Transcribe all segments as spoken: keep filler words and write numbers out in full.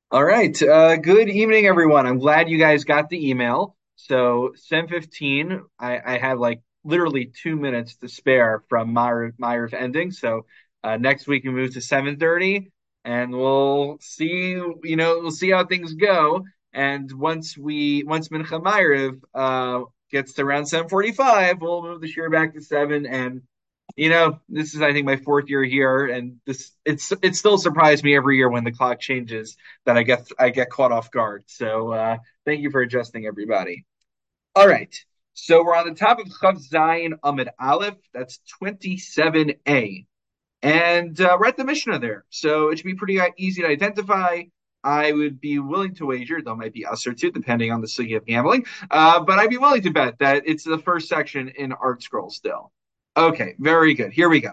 All right. Uh, good evening, everyone. I'm glad you guys got the email. So, seven fifteen, I, I have like literally two minutes to spare from Myriv, Myriv ending. So, uh, next week we move to seven thirty and we'll see, you know, we'll see how things go. And once we, once Mincha Myriv, uh, gets to around seven forty-five, we'll move the share back to seven. And you know, this is I think my fourth year here, and this it's it still surprised me every year when the clock changes that I get I get caught off guard. So uh, thank you for adjusting, everybody. All right, so we're on the top of Chav Zayin Amid Aleph. That's twenty-seven A, and uh, we're at the Mishnah there. So it should be pretty easy to identify. I would be willing to wager, though it might be us or two, depending on the sugi of gambling. Uh, but I'd be willing to bet that it's the first section in Art Scroll still. Okay, very good. Here we go.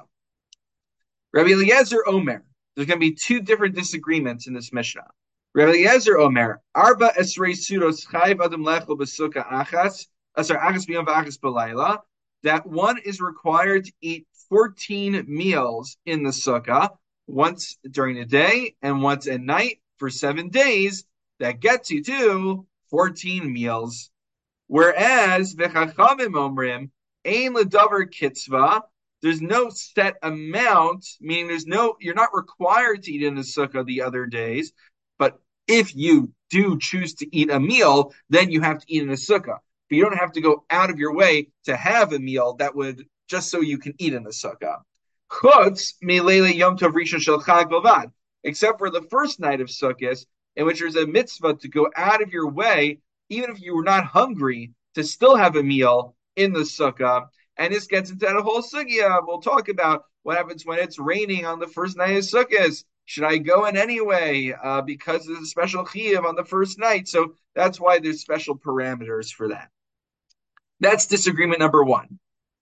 Rabbi Eliezer Omer. There's going to be two different disagreements in this Mishnah. Rabbi Eliezer Omer. Arba esrei sudos chayv adam lechel besukkah achas. Uh, sorry, achas biyom v'achas b'layla. That one is required to eat fourteen meals in the sukkah, once during the day and once at night for seven days. That gets you to fourteen meals. Whereas v'chachamim omrim ein ledavar kitzvah. There's no set amount, meaning there's no, you're not required to eat in the sukkah the other days, but if you do choose to eat a meal, then you have to eat in the sukkah. But you don't have to go out of your way to have a meal that would just so you can eat in the sukkah. Chutz milele yom tov rishon shel chag bavad, except for the first night of Sukkot, in which there's a mitzvah to go out of your way, even if you were not hungry, to still have a meal in the sukkah. And this gets into that whole sugya. We'll talk about what happens when it's raining on the first night of Sukkot. Should I go in anyway uh, because there's a special chiyuv on the first night? So that's why there's special parameters for that. That's disagreement number one.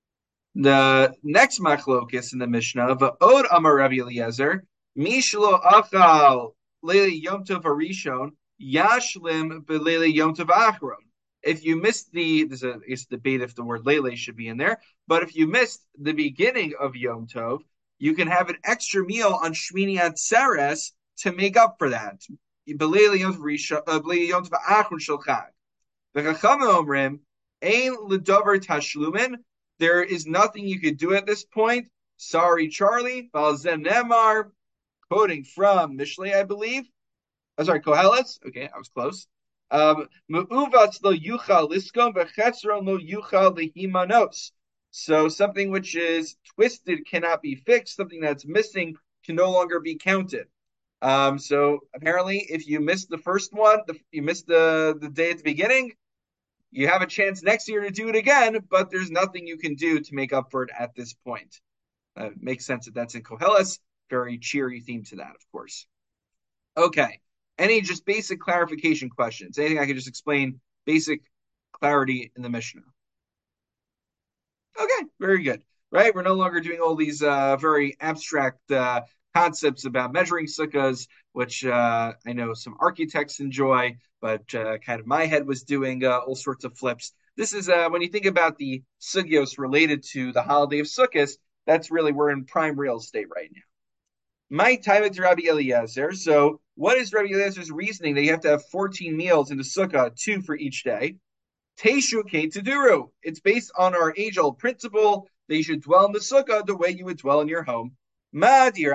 The next machlokis in the Mishnah, va'od amar Rabbi Eliezer, mishlo achal leili yom tov harishon, yashlim beleili yom tov achron. If you missed the, there's a it's debate if the word lele should be in there, but if you missed the beginning of Yom Tov, you can have an extra meal on Shmini Atzeres to make up for that. Beleili yom tov harishon, beleili yom tov achron shel chag. V'chachamim omrim, ein ledavar tashlumin. There is nothing you could do at this point. Sorry, Charlie. Balzen Nemar, quoting from Mishlei, I believe. I'm sorry, Koheles. Okay, I was close. Um, lo yuchal liskom v'chetzron lo yuchal lehimanos. So something which is twisted cannot be fixed. Something that's missing can no longer be counted. Um, so apparently, if you missed the first one, the, you missed the, the day at the beginning, you have a chance next year to do it again, but there's nothing you can do to make up for it at this point. Uh, makes sense that that's in Koheles. Very cheery theme to that, of course. Okay. Any just basic clarification questions? Anything I can just explain basic clarity in the Mishnah? Okay, very good. Right? We're no longer doing all these uh, very abstract uh, concepts about measuring sukkahs, which uh, I know some architects enjoy, but uh, kind of my head was doing uh, all sorts of flips. This is uh, when you think about the sugyos related to the holiday of Sukkot, that's really, we're in prime real estate right now. My time is Rabbi Eliezer. So, what is Rabbi Eliezer's reasoning that you have to have fourteen meals in the sukkah, two for each day? Teshu Kain Taduru. It's based on our age old principle that you should dwell in the sukkah the way you would dwell in your home. The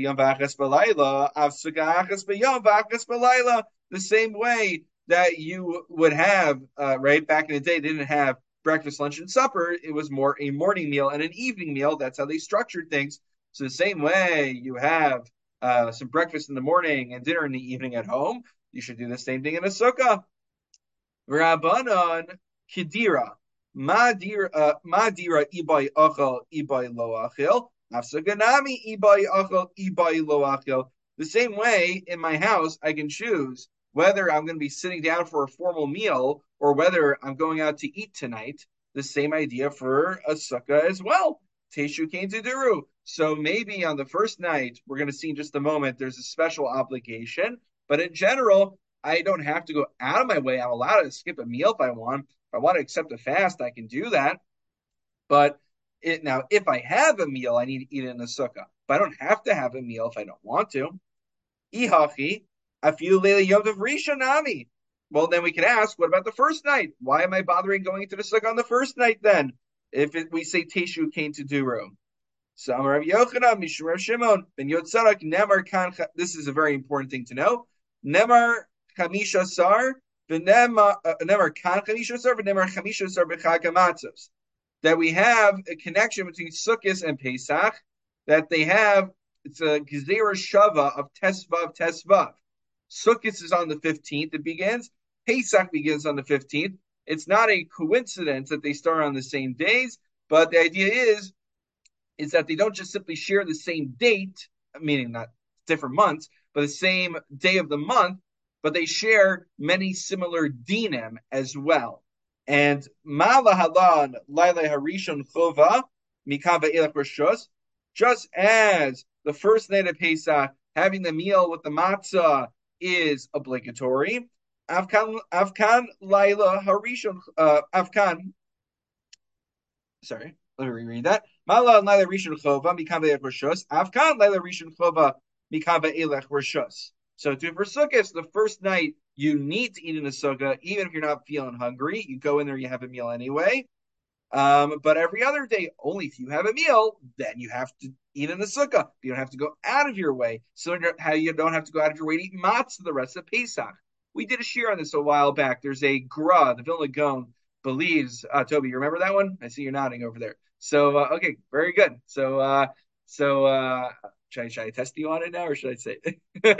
same way that you would have, uh, right, back in the day, they didn't have breakfast, lunch, and supper. It was more a morning meal and an evening meal. That's how they structured things. So the same way you have uh, some breakfast in the morning and dinner in the evening at home, you should do the same thing in a sukkah. Rabbanon Kidira. Madira uh, Madira ibai achal ibai lo achil. Afsaganami ibai achal ibai lo achil. The same way in my house, I can choose whether I'm going to be sitting down for a formal meal or whether I'm going out to eat tonight. The same idea for a sukkah as well. Teshu came to Duru. So maybe on the first night, we're going to see in just a moment, there's a special obligation. But in general, I don't have to go out of my way. I'm allowed to skip a meal if I want. If I want to accept a fast, I can do that. But it, now, if I have a meal, I need to eat it in the sukkah. But I don't have to have a meal if I don't want to. Ihachi, Afilu leila yom tov rishon nami. Well, then we can ask, what about the first night? Why am I bothering going into the sukkah on the first night then? If it, we say Teshu came to Duro. So Amar Rav Yochanan, Mishum Rav Shimon, Ben Yotzarak, Nemar Kan. This is a very important thing to know. Nemar Chamisha Sar, Nemar Kan Chamisha Sar, Nemar Chamisha Sar B'Chag HaMatzos. That we have a connection between Sukkot and Pesach. That they have, it's a Gezerah Shava of Tesvav Tesvav. Sukkot is on the fifteenth. It begins. Pesach begins on the fifteenth. It's not a coincidence that they start on the same days, but the idea is is that they don't just simply share the same date, meaning not different months, but the same day of the month, but they share many similar dinim as well. And Mala Halan Laila Harishon Chova Mikava Elach Rishos, just as the first night of Pesach, having the meal with the matzah is obligatory. Afkan Afkan Laila Harishon uh, Afkan. Sorry, let me reread that. Mala Laila Rishon Chova Mikava Elach Rishos. Afkan Laila Rishon Chova Mikava Elach Rishos. So to for Sukkot, the first night you need to eat in the sukkah, even if you're not feeling hungry. You go in there, you have a meal anyway. Um, but every other day, only if you have a meal, then you have to eat in the sukkah. You don't have to go out of your way. So how you don't have to go out of your way to eat matzah the rest of Pesach. We did a shir on this a while back. There's a Gra, the Vilna Gaon believes. Uh, Toby, you remember that one? I see you're nodding over there. So uh, okay, very good. So uh, so uh, should I, should I test you on it now, or should I say it?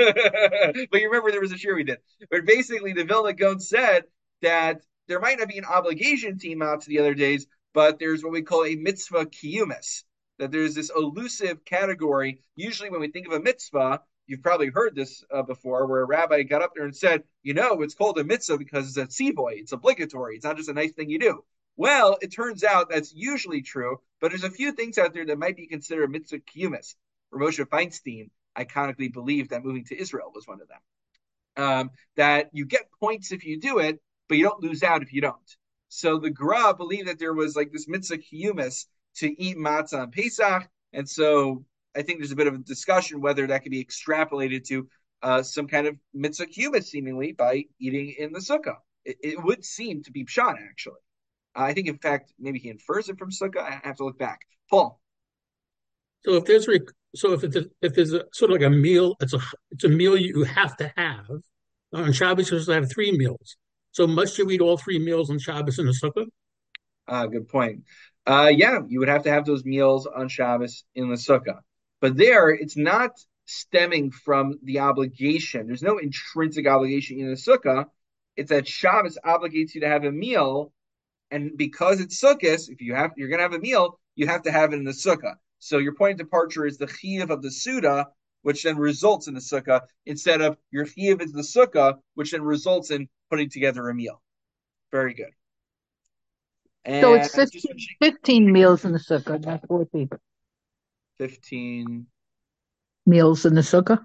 But you remember there was a shir we did. But basically, the Vilna Gaon said that there might not be an obligation to eat matzah the other days, but there's what we call a mitzvah kiyumis, that there's this elusive category. Usually when we think of a mitzvah, you've probably heard this uh, before, where a rabbi got up there and said, you know, it's called a mitzvah because it's a tzivoy, it's obligatory, it's not just a nice thing you do. Well, it turns out that's usually true, but there's a few things out there that might be considered mitzvah kiyumis. Moshe Feinstein iconically believed that moving to Israel was one of them. Um, that you get points if you do it, but you don't lose out if you don't. So the Gra believed that there was like this mitzvah kiyumis to eat matzah on Pesach, and so I think there's a bit of a discussion whether that could be extrapolated to uh, some kind of mitzvah kiyumis, seemingly by eating in the sukkah. It, it would seem to be pshat, actually. Uh, I think, in fact, maybe he infers it from sukkah. I have to look back. Paul. So if there's so if it's a, if there's a sort of like a meal, it's a it's a meal you have to have on Shabbos. You're supposed to have three meals. So must you eat all three meals on Shabbos in the sukkah? Uh, good point. Uh, yeah, you would have to have those meals on Shabbos in the sukkah. But there, it's not stemming from the obligation. There's no intrinsic obligation in the sukkah. It's that Shabbos obligates you to have a meal, and because it's sukkahs, if you have, you're going to have a meal, you have to have it in the sukkah. So your point of departure is the chiyuv of the suda, which then results in the sukkah, instead of your chiyuv is the sukkah, which then results in putting together a meal. Very good. And so it's fifteen, fifteen meals in the sukkah, not fourteen. fifteen meals in the sukkah.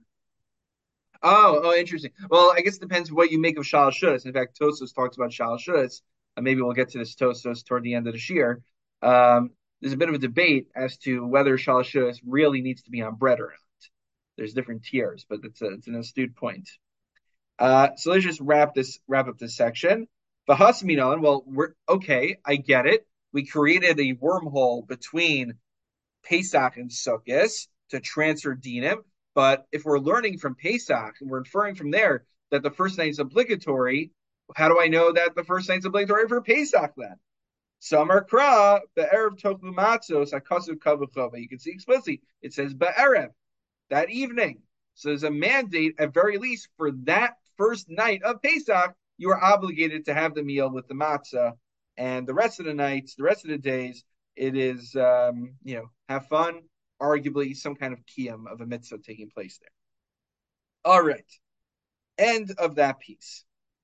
Oh, oh, interesting. Well, I guess it depends what you make of Shal Shudas. In fact, Tosos talks about Shal Shudas. Uh, maybe we'll get to this Tosos toward the end of the shir. Um, there's a bit of a debate as to whether Shal Shudas really needs to be on bread or not. There's different tiers, but it's, a, it's an astute point. Uh, so let's just wrap this wrap up this section. V'hasminon, well, we're okay. I get it. We created a wormhole between Pesach and Sukkot to transfer dinim. But if we're learning from Pesach and we're inferring from there that the first night is obligatory, how do I know that the first night is obligatory for Pesach then? Samar Kra, Be'erev Tochlu Matzos, Akasu Kavuchova. You can see explicitly, it says Be'erev, that evening. So there's a mandate, at very least, for that first night of Pesach, you are obligated to have the meal with the matzah. And the rest of the nights, the rest of the days, it is, um, you know, have fun, arguably some kind of kiyum of a mitzvah taking place there. All right. End of that piece.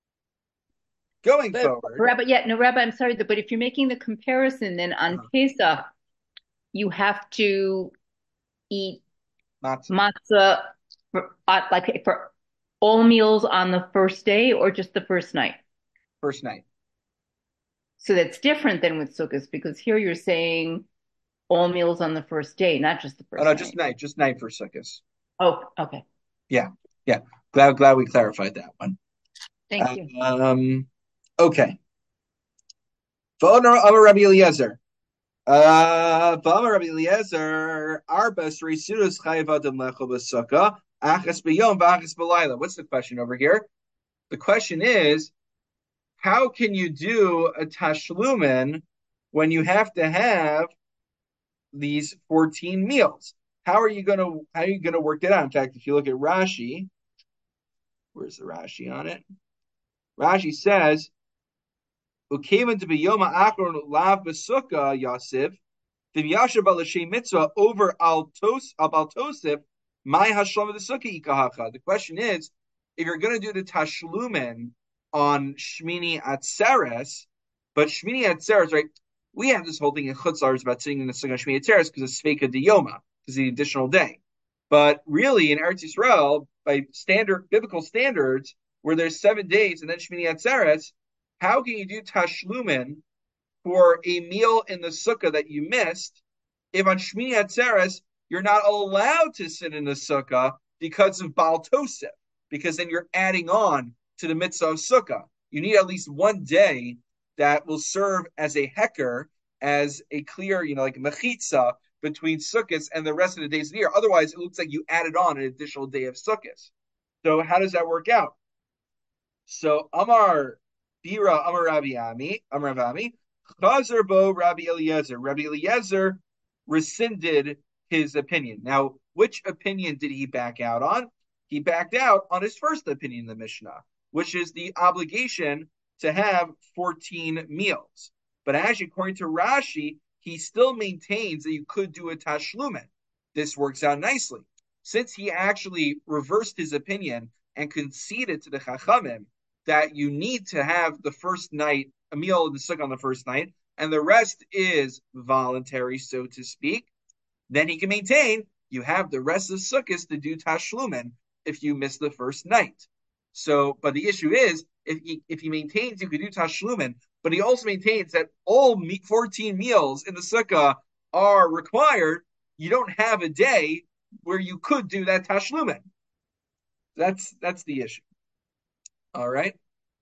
Going but, forward. Rabbi, yeah, no, Rabbi, I'm sorry, but if you're making the comparison, then on uh-huh. Pesach, you have to eat matzah, matzah for, uh, like for all meals on the first day or just the first night? First night. So that's different than with Sukkot, because here you're saying all meals on the first day, not just the first oh, no, night. just night, just night for Sukkot. Oh, okay. Yeah, yeah. Glad, glad we clarified that one. Thank uh, you. Um, okay. V'onar Amar Rabbi Eliezer. Uh, V'amar Rabbi Eliezer, Arba Sri Sudas Chayav Adam Lecho B'Sukkah, Achas B'Yom V'Achas B'Layla. What's the question over here? The question is, how can you do a tashlumin when you have to have these fourteen meals? How are you gonna how are you gonna work that out? In fact, if you look at Rashi, where's the Rashi on it? Rashi says, "Ukevan to be yoma achron lav besukkah Yosef, v'yashav al l'shem mitzvah over al tos al tosif my hashlam of the sukkah ikahacha." The question is, if you're going to do the tashlumen on Shmini Atzeres, but Shmini Atzeres, right? We have this whole thing in Chutzlar is about sitting in the sukkah Shmini Atzeres because it's Sveika Diyoma, because the additional day. But really, in Eretz Yisrael, by standard biblical standards, where there's seven days and then Shmini Atzeres, how can you do tashlumen for a meal in the sukkah that you missed if on Shmini Atzeres you're not allowed to sit in the sukkah because of Baal Tosef? Because then you're adding on to the mitzvah of sukkah. You need at least one day that will serve as a heker, as a clear, you know, like mechitza between sukkahs and the rest of the days of the year. Otherwise, it looks like you added on an additional day of sukkahs. So how does that work out? So Amar Bira Amar Rabbi Ami Amar Rabbi Chazer Bo Rabbi Eliezer. Rabbi Eliezer rescinded his opinion. Now, which opinion did he back out on? He backed out on his first opinion in the Mishnah, which is the obligation to have fourteen meals. But actually, according to Rashi, he still maintains that you could do a tashlumen. This works out nicely. Since he actually reversed his opinion and conceded to the Chachamim that you need to have the first night, a meal in the sukkah on the first night, and the rest is voluntary, so to speak, then he can maintain you have the rest of sukkahs to do tashlumen if you miss the first night. So, but the issue is, if he, if he maintains you could do tashlumen, but he also maintains that all fourteen meals in the sukkah are required, you don't have a day where you could do that tashlumen. That's that's the issue. All right.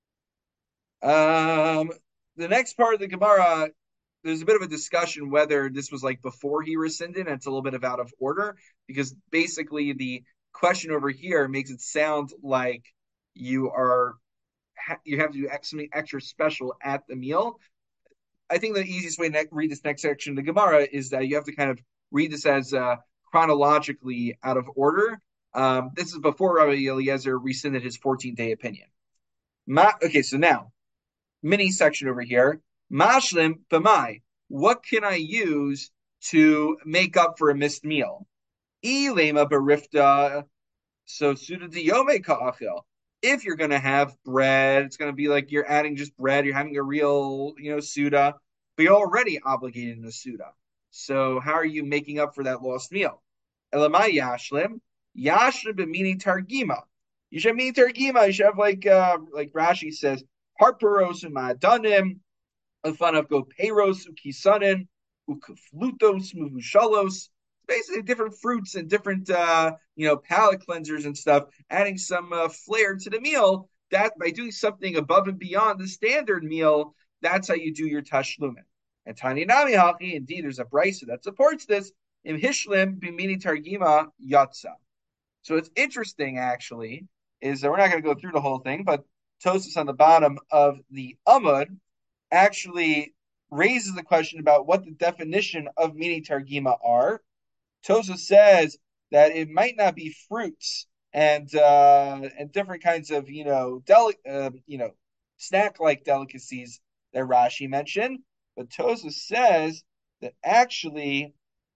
Um, the next part of the Gemara, there's a bit of a discussion whether this was like before he rescinded, and it's a little bit of out of order, because basically the question over here makes it sound like you are you have to do something extra special at the meal. I think the easiest way to read this next section of the Gemara is that you have to kind of read this as uh, chronologically out of order. Um, this is before Rabbi Eliezer rescinded his fourteen-day opinion. Ma- okay, so now, mini section over here. Mashlim b'mai. What can I use to make up for a missed meal? Ilema berifta. So suda diyome ka'achil. If you're going to have bread, it's going to be like you're adding just bread. You're having a real, you know, suda, but you're already obligated in the suda. So how are you making up for that lost meal? Elamai yashlim. Yashlim b'mini targima. You should have mini targima. You should have like, uh, like Rashi says, harparos umadanim, a fun of go peiros ukisanin, ukaflutos muvushalos. Basically, different fruits and different, uh, you know, palate cleansers and stuff, adding some uh, flair to the meal. That by doing something above and beyond the standard meal, that's how you do your tashlumin. And Tani Nami Hachi, indeed, there's a brisa that supports this. Im Hishlim bimini targima yatsa. So it's interesting, actually, is that we're not going to go through the whole thing, but Tosas on the bottom of the Amud actually raises the question about what the definition of mini targima are. Tosas says that it might not be fruits and uh, and different kinds of you know deli- uh, you know snack like delicacies that Rashi mentioned, but Tosas says that actually,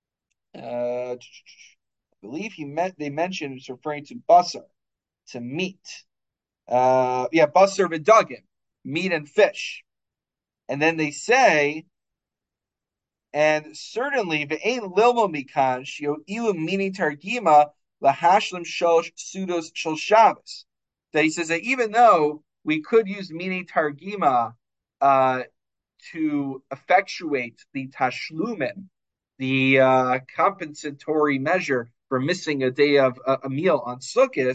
uh, I believe he meant they mentioned it's referring to basar, to meat. Uh, yeah, basar v'dagim, meat and fish, and then they say. And certainly, ve'ein lilmo mikan shio ilu mini targima lahashlim shel sudos shel Shabbos. That he says that even though we could use mini targima uh, to effectuate the tashlumin, the uh, compensatory measure for missing a day of uh, a meal on Sukkot,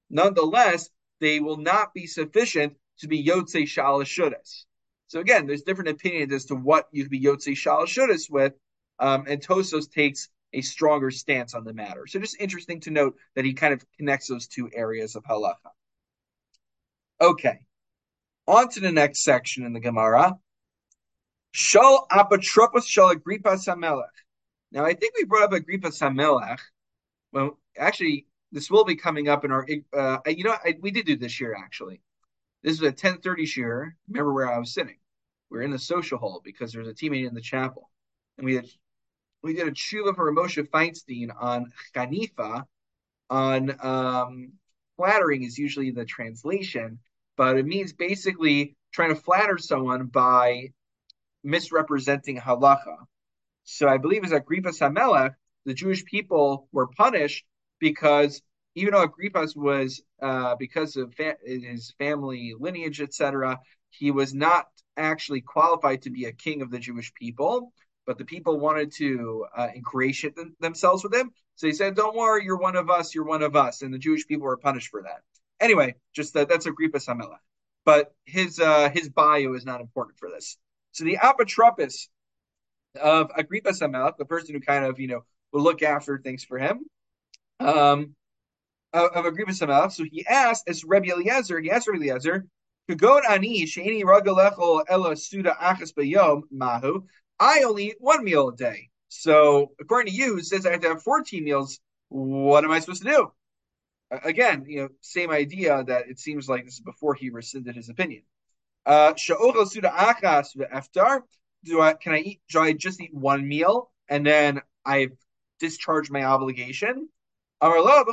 Nonetheless, they will not be sufficient to be Yotzei Shalashudas. So again, there's different opinions as to what you could be Yotzei Shalashudas with, um, and Tosos takes a stronger stance on the matter. So just interesting to note that he kind of connects those two areas of halacha. Okay, on to the next section in the Gemara. Shal apotropos shal Agrippas hamelech. Now, I think we brought up Agrippas hamelech. Well, actually, this will be coming up in our. Uh, you know, I, we did do this year actually. This was a ten thirty shir. Remember where I was sitting? We were in the social hall because there was a team meeting in the chapel, and we had we did a tshuva for Moshe Feinstein on chanifa. On um, flattering is usually the translation, but it means basically trying to flatter someone by misrepresenting halacha. So I believe as Agrippas Hamelech, the Jewish people were punished because even though Agrippas was, uh, because of fa- his family lineage, et cetera, he was not actually qualified to be a king of the Jewish people, but the people wanted to uh, ingratiate them- themselves with him. So he said, don't worry, you're one of us, you're one of us. And the Jewish people were punished for that. Anyway, just that, that's Agrippas Hamelech. But his uh, his bio is not important for this. So the apotropos of Agrippas Hamelech, the person who kind of, you know, will look after things for him, um, of, of Agrippas Hamelech. So he asked, as Rabbi Eliezer, he asked Rabbi Eliezer, Kagod ani she'eni ragalechol ela suda achas bayom mahu. I only eat one meal a day. So according to you, it says I have to have fourteen meals. What am I supposed to do? Again, you know, same idea that it seems like this is before he rescinded his opinion. Uh, Sha'ochel suda achas ve'eftar. Do I can I eat? Do I just eat one meal and then I discharge my obligation? Don't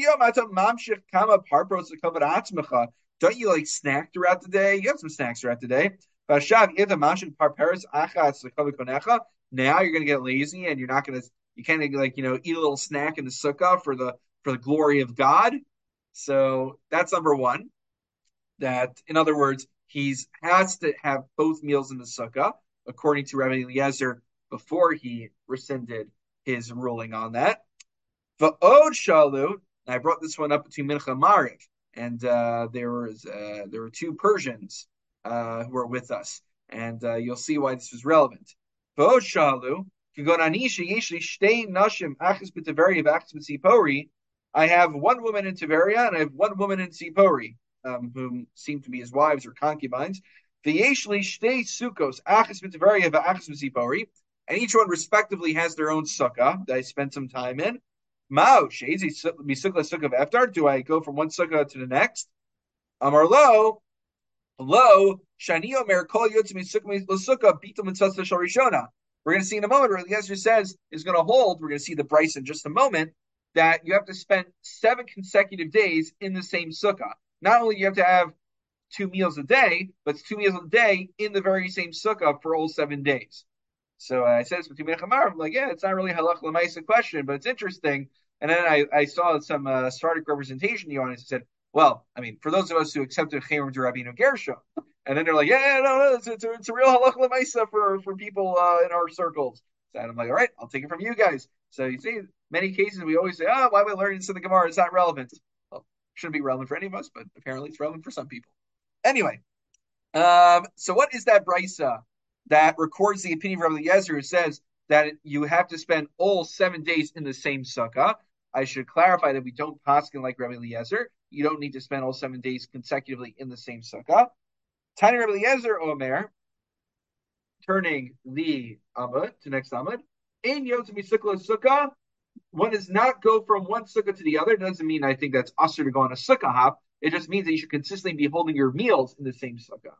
you like snack throughout the day? You have some snacks throughout the day. Now you're gonna get lazy and you're not gonna you can't like you know eat a little snack in the sukkah for the for the glory of God. So that's number one. That in other words, he's has to have both meals in the sukkah, according to Rabbi Eliezer, before he rescinded his ruling on that. Va'od shalu, I brought this one up between Mincha and Mariv, and uh, there was uh, there were two Persians uh, who were with us, and uh, you'll see why this was relevant. Va'od shalu, I have one woman in Tiberia and I have one woman in Sipori, um, whom seem to be his wives or concubines. V'yeshli shtei sukkos, achas b'Tiberia v'achas b'Sipori, and each one respectively has their own sukkah that I spent some time in. Mao, shezi misukla sukkah of Eftar. Do I go from one sukkah to the next? Amar lo, lo, shani omer kol yotzim misukah l'sukkah bitum mitzvah sharishona. We're going to see in a moment where Eliezer says is going to hold. We're going to see the Bryce in just a moment that you have to spend seven consecutive days in the same sukkah. Not only do you have to have two meals a day, but it's two meals a day in the very same sukkah for all seven days. So uh, I said this between Mincha I'm like, yeah, it's not really halach l'maisa question, but it's interesting. And then I, I saw some uh, Sardic representation in the audience and said, well, I mean, for those of us who accepted Chayim to Rabbeinu Gershom, and then they're like, yeah, yeah no, no, it's, it's, a, it's a real halach l'maisa for, for people uh, in our circles. So I'm like, all right, I'll take it from you guys. So you see, many cases we always say, oh, why am I learning this in the Gemara? It's not relevant. Well, it shouldn't be relevant for any of us, but apparently it's relevant for some people. Anyway, um, so what is that brisa that records the opinion of Rabbi Eliezer who says that you have to spend all seven days in the same sukkah? I should clarify that we don't paskin like Rabbi Eliezer. You don't need to spend all seven days consecutively in the same sukkah. Tiny Rabbi Eliezer Omer, turning the Amud to next Amud. In Yom Sukkah sukkah, one does not go from one sukkah to the other. It doesn't mean I think that's usher to go on a sukkah hop. It just means that you should consistently be holding your meals in the same sukkah.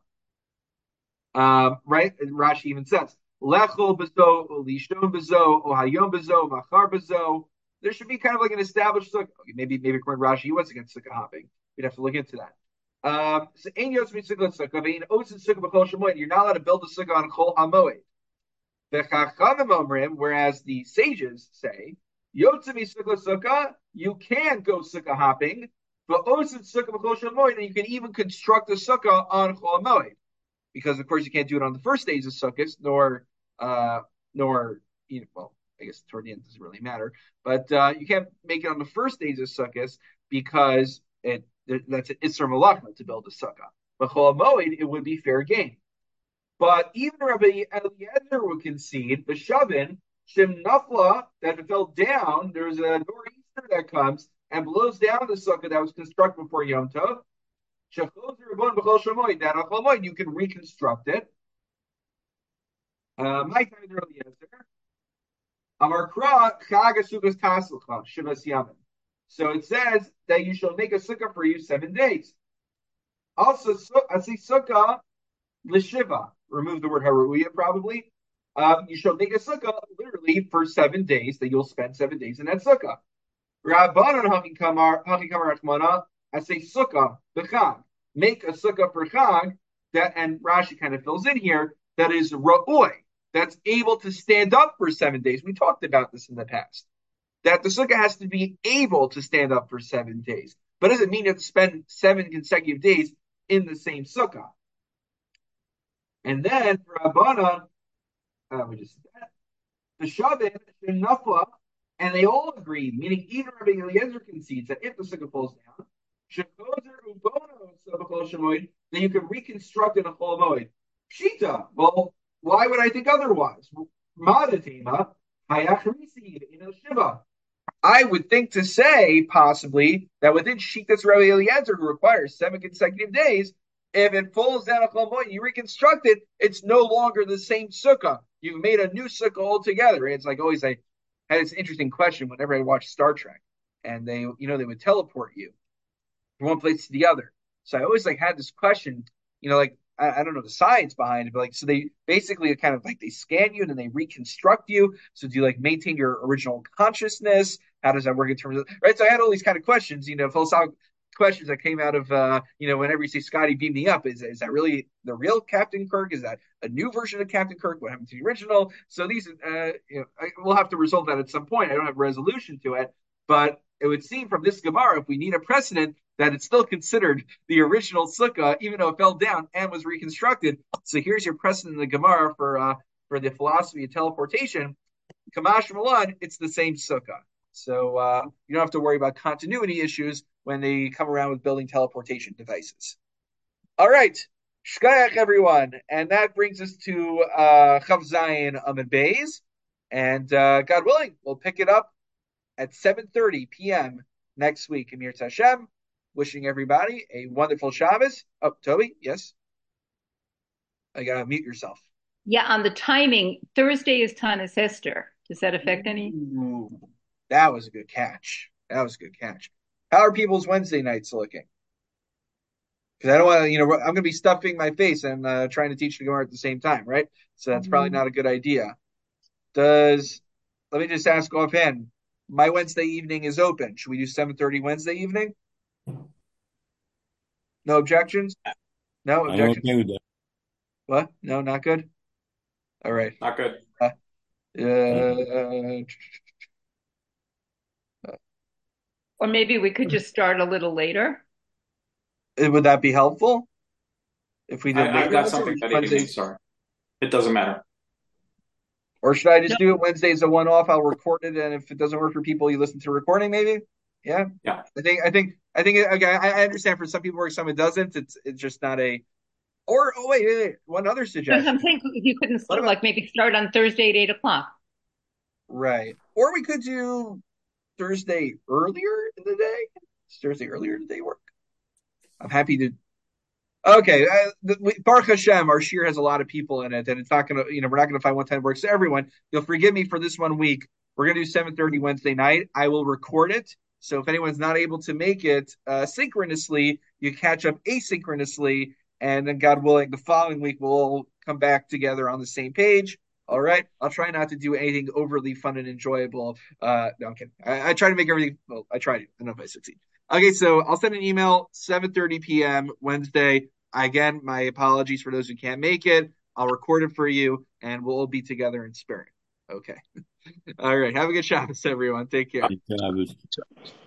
Um, right? And Rashi even says, Lechol bezo, lishon bezo, ohayom bezo, machar bezo. There should be kind of like an established sukkah. Okay, maybe, maybe according to Rashi, he was against sukkah hopping. We'd have to look into that. Um, so, ein yotz mitzukah sukkah, vein otzin sukkah b'chol shemoed. You're not allowed to build a sukkah on chol hamoed. V'chachamim omrim, whereas the sages say, yotz mitzukah sukkah, you can go sukkah hopping, but otzin sukkah b'chol shemoed, and you can even construct a sukkah on chol hamoed. Because of course you can't do it on the first days of Sukkot, nor, uh, nor, you know, well, I guess toward the end doesn't really matter, but uh, you can't make it on the first days of Sukkot because it that's an Isser Malachma to build a sukkah. But Chol Moed, it would be fair game. But even Rabbi Eliezer would concede the Shavin, Shem Nafla, that it fell down, there's a nor'easter that comes and blows down the sukkah that was constructed before Yom Tov. That on Chol Moed, you can reconstruct it. Uh, my time Eliezer. Amar Kra, Chag HaSukkos Taslcha, Shivas Yamin. So it says that you shall make a sukkah for you seven days. Also, I see sukkah l'shiva. Remove the word haruya probably. Um, you shall make a sukkah literally for seven days. That you'll spend seven days in that sukkah. Rabbanan haki kamar haki kamar atmana. I say sukkah b'chag. Make a sukkah for chag. That and Rashi kind of fills in here. That is ra'ui. That's able to stand up for seven days. We talked about this in the past. That the sukkah has to be able to stand up for seven days. But it doesn't mean you have to spend seven consecutive days in the same sukkah. And then for Rabbanan, uh, we just said the Shavin, the Nafla, and they all agree, meaning even Rabbi Eliezer concedes that if the sukkah falls down, then you can reconstruct in a Chol Moed. Pshita, well, why would I think otherwise? I would think to say, possibly, that within Shitas Rabbi Eliezer, who requires seven consecutive days, if it falls down a Chol Moed, you reconstruct it, it's no longer the same sukkah. You've made a new sukkah altogether. It's like always, I had this interesting question whenever I watched Star Trek, and they, you know, they would teleport you from one place to the other. So I always like had this question, you know, like I, I don't know the science behind it, but like so they basically kind of like they scan you and then they reconstruct you. So do you like maintain your original consciousness? How does that work in terms of right? So I had all these kind of questions, you know, philosophical questions that came out of uh, you know, whenever you say Scotty beam me up, is is that really the real Captain Kirk? Is that a new version of Captain Kirk? What happened to the original? So these uh, you know, I, we'll have to resolve that at some point. I don't have a resolution to it, but it would seem from this Gemara, if we need a precedent, that it's still considered the original sukkah, even though it fell down and was reconstructed. So here's your precedent in the Gemara for uh, for the philosophy of teleportation. Kamash Malad, it's the same sukkah. So uh, you don't have to worry about continuity issues when they come around with building teleportation devices. All right. Shkayach, everyone. And that brings us to uh, Chav Zayin Amid Beis. And uh, God willing, we'll pick it up at seven thirty p.m. next week. Amir Tashem, wishing everybody a wonderful Shabbos. Oh, Toby, yes? I got to mute yourself. Yeah, on the timing, Thursday is Tanis Esther. Does that affect any? Ooh, that was a good catch. That was a good catch. How are people's Wednesday nights looking? Because I don't want to, you know, I'm going to be stuffing my face and uh, trying to teach the Gemara at the same time, right? So that's mm-hmm. probably not a good idea. Does, let me just ask offhand, my Wednesday evening is open. Should we do seven thirty Wednesday evening? No objections? No objections? I'm okay with that. What? No, not good? All right. Not good. Uh, uh, or maybe we could just start a little later. Would that be helpful? If we did, I, I've got something that evening, sorry. It doesn't matter. Or should I just no. do it Wednesday as a one-off? I'll record it, and if it doesn't work for people, you listen to the recording, maybe. Yeah. Yeah. I think. I think. I think. Okay. I, I understand. For some people, works. Some it doesn't. It's. It's just not a. Or oh wait, wait, wait. One other suggestion. I'm saying if you couldn't start, like maybe start on Thursday at eight o'clock. Right. Or we could do Thursday earlier in the day. Does Thursday earlier in the day work? I'm happy to. Okay, uh, the, Baruch Hashem, our shir has a lot of people in it, and it's not going to, you know, we're not going to find one time works for everyone. You'll forgive me for this one week. We're going to do seven thirty Wednesday night. I will record it. So if anyone's not able to make it uh, synchronously, you catch up asynchronously, and then God willing, the following week we'll all come back together on the same page. All right. I'll try not to do anything overly fun and enjoyable. Uh, no, I'm kidding. I, I try to make everything. Well, I try to. I don't know if I succeed. Okay, so I'll send an email seven thirty p.m. Wednesday. Again, my apologies for those who can't make it. I'll record it for you, and we'll all be together in spirit. Okay. All right. Have a good Shabbos, everyone. Take care.